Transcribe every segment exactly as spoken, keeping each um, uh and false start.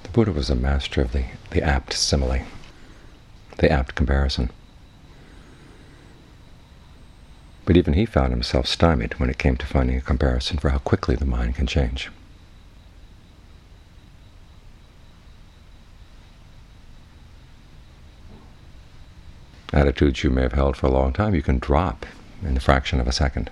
The Buddha was a master of the, the apt simile, the apt comparison. But even he found himself stymied when it came to finding a comparison for how quickly the mind can change. Attitudes you may have held for a long time, you can drop in a fraction of a second.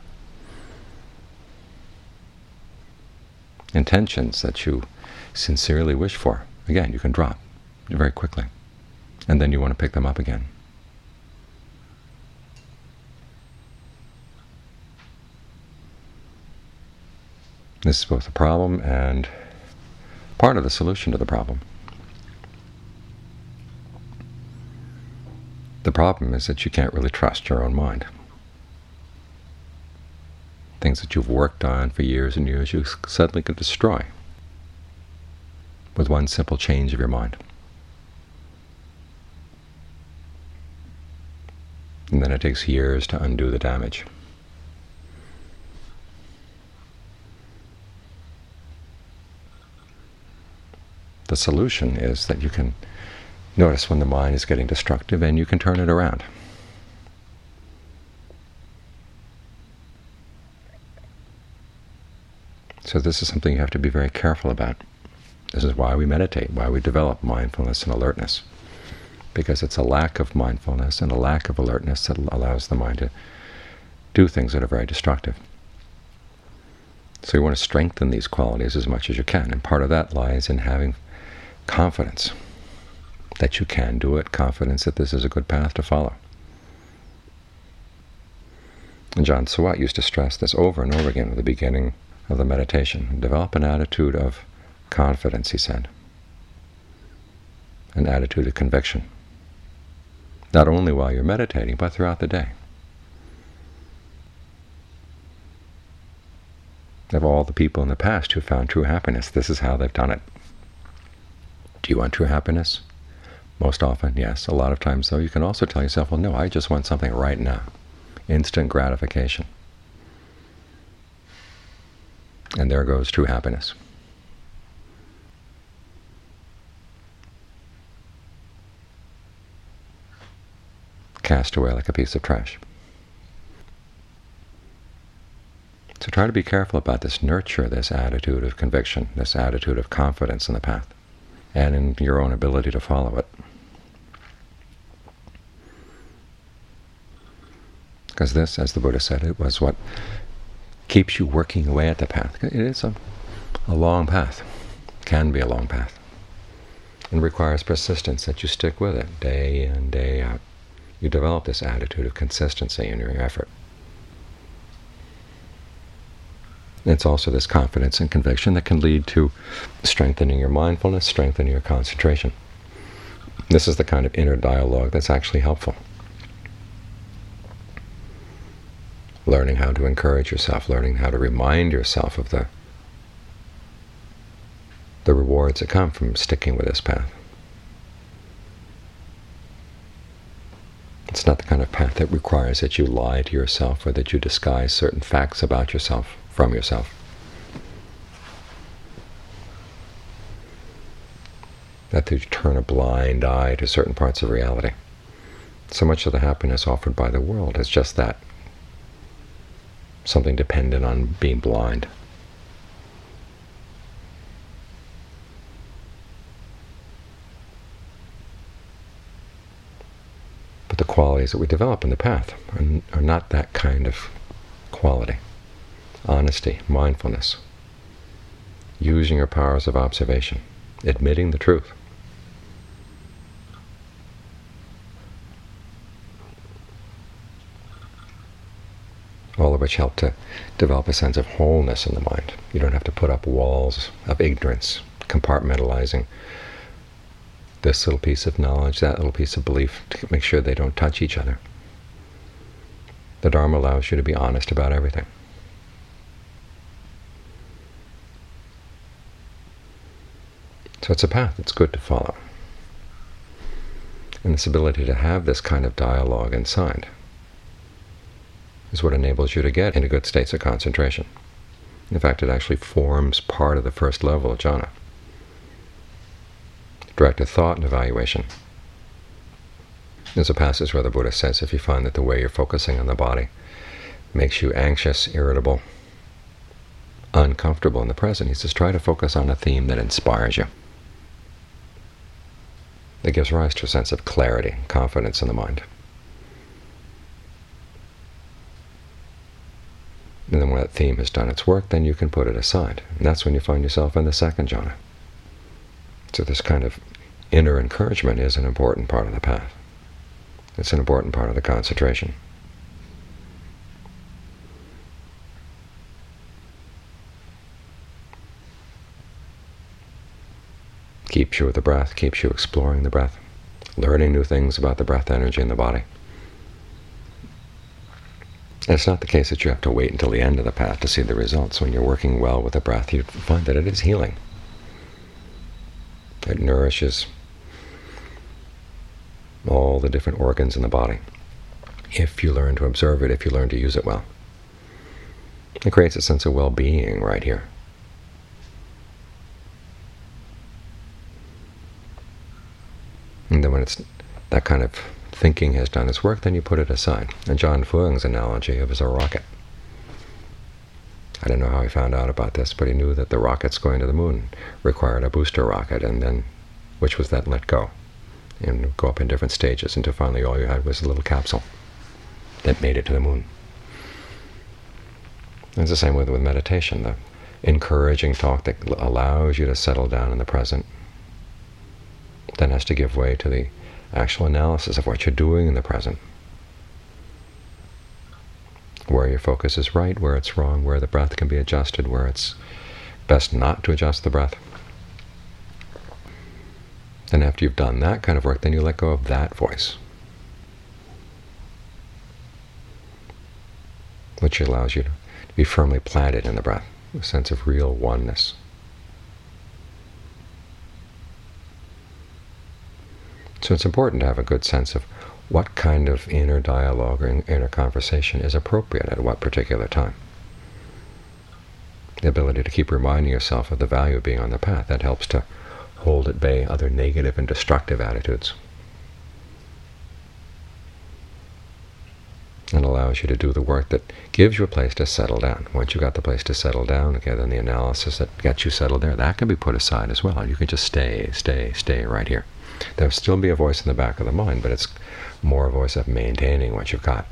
Intentions that you sincerely wish for, again, you can drop very quickly. And then you want to pick them up again. This is both a problem and part of the solution to the problem. The problem is that you can't really trust your own mind. Things that you've worked on for years and years, you suddenly could destroy with one simple change of your mind. And then it takes years to undo the damage. The solution is that you can notice when the mind is getting destructive and you can turn it around. So this is something you have to be very careful about. This is why we meditate, why we develop mindfulness and alertness. Because it's a lack of mindfulness and a lack of alertness that allows the mind to do things that are very destructive. So you want to strengthen these qualities as much as you can, and part of that lies in having confidence that you can do it, confidence that this is a good path to follow. And John Swat used to stress this over and over again at the beginning of the meditation. Develop an attitude of confidence, he said, an attitude of conviction, not only while you're meditating, but throughout the day. Of all the people in the past who found true happiness, this is how they've done it. Do you want true happiness? Most often, yes. A lot of times, though, you can also tell yourself, well, no, I just want something right now. Instant gratification. And there goes true happiness. Cast away like a piece of trash. So try to be careful about this. Nurture this attitude of conviction, this attitude of confidence in the path, and in your own ability to follow it. Because this, as the Buddha said, it was what keeps you working away at the path. It is a, a long path, can be a long path, and requires persistence, that you stick with it day in, day out. You develop this attitude of consistency in your effort. It's also this confidence and conviction that can lead to strengthening your mindfulness, strengthening your concentration. This is the kind of inner dialogue that's actually helpful. Learning how to encourage yourself, learning how to remind yourself of the, the rewards that come from sticking with this path. It's not the kind of path that requires that you lie to yourself or that you disguise certain facts about yourself from yourself. That you turn a blind eye to certain parts of reality. So much of the happiness offered by the world is just that. Something dependent on being blind. But the qualities that we develop in the path are, are not that kind of quality. Honesty, mindfulness, using your powers of observation, admitting the truth. All of which help to develop a sense of wholeness in the mind. You don't have to put up walls of ignorance, compartmentalizing this little piece of knowledge, that little piece of belief, to make sure they don't touch each other. The Dharma allows you to be honest about everything. So it's a path that's good to follow. And this ability to have this kind of dialogue inside is what enables you to get into good states of concentration. In fact, it actually forms part of the first level of jhana. directed thought and evaluation. There's a passage where the Buddha says, if you find that the way you're focusing on the body makes you anxious, irritable, uncomfortable in the present, he says, try to focus on a theme that inspires you. It gives rise to a sense of clarity, confidence in the mind. And then when that theme has done its work, then you can put it aside. And that's when you find yourself in the second jhana. So this kind of inner encouragement is an important part of the path. It's an important part of the concentration. Keeps you with the breath, keeps you exploring the breath, learning new things about the breath energy in the body. And it's not the case that you have to wait until the end of the path to see the results. When you're working well with the breath, you find that it is healing. It nourishes all the different organs in the body, if you learn to observe it, if you learn to use it well. It creates a sense of well-being right here. And then when it's that kind of thinking has done its work, then you put it aside. And John Fuang's analogy of is a rocket. I don't know how he found out about this, but he knew that the rockets going to the moon required a booster rocket, and then which was then let go and go up in different stages until finally all you had was a little capsule that made it to the moon. It's the same with, with meditation. The encouraging talk that allows you to settle down in the present then has to give way to the actual analysis of what you're doing in the present, where your focus is right, where it's wrong, where the breath can be adjusted, where it's best not to adjust the breath. And after you've done that kind of work, then you let go of that voice, which allows you to be firmly planted in the breath, a sense of real oneness. So it's important to have a good sense of what kind of inner dialogue or inner conversation is appropriate at what particular time. The ability to keep reminding yourself of the value of being on the path, that helps to hold at bay other negative and destructive attitudes, and allows you to do the work that gives you a place to settle down. Once you've got the place to settle down, okay, then the analysis that gets you settled there, that can be put aside as well. You can just stay, stay, stay right here. There'll still be a voice in the back of the mind, but it's more a voice of maintaining what you've got.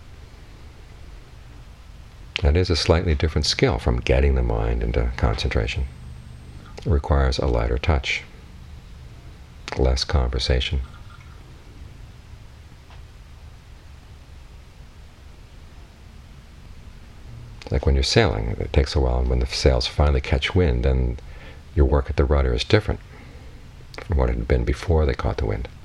That is a slightly different skill from getting the mind into concentration. It requires a lighter touch, less conversation. Like when you're sailing, it takes a while, and when the sails finally catch wind, then your work at the rudder is different from what it had been before they caught the wind.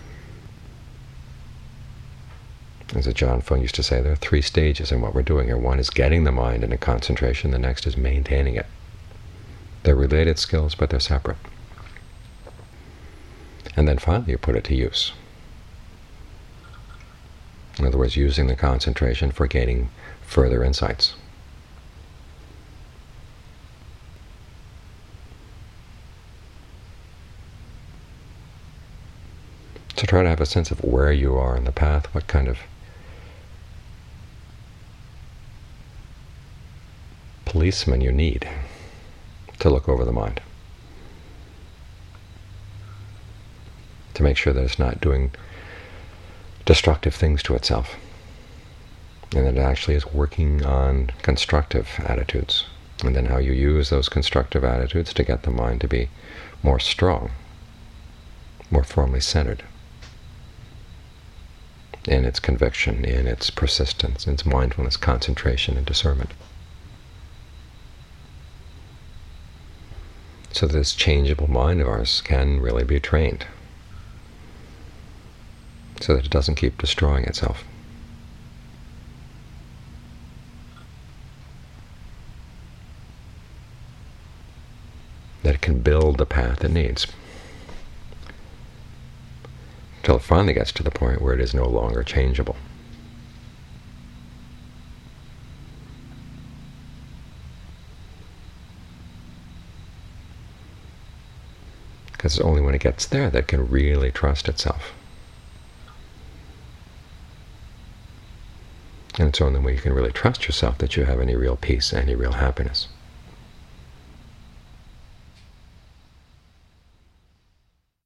As John Fuang used to say, there are three stages in what we're doing here. One is getting the mind into concentration. The next is maintaining it. They're related skills, but they're separate. And then finally you put it to use. In other words, using the concentration for gaining further insights. So try to have a sense of where you are in the path, what kind of policeman you need to look over the mind, to make sure that it's not doing destructive things to itself, and that it actually is working on constructive attitudes, and then how you use those constructive attitudes to get the mind to be more strong, more firmly centered in its conviction, in its persistence, in its mindfulness, concentration, and discernment. So this changeable mind of ours can really be trained so that it doesn't keep destroying itself. That it can build the path it needs, until it finally gets to the point where it is no longer changeable. Because it's only when it gets there that it can really trust itself. And it's only when you can really trust yourself that you have any real peace, any real happiness.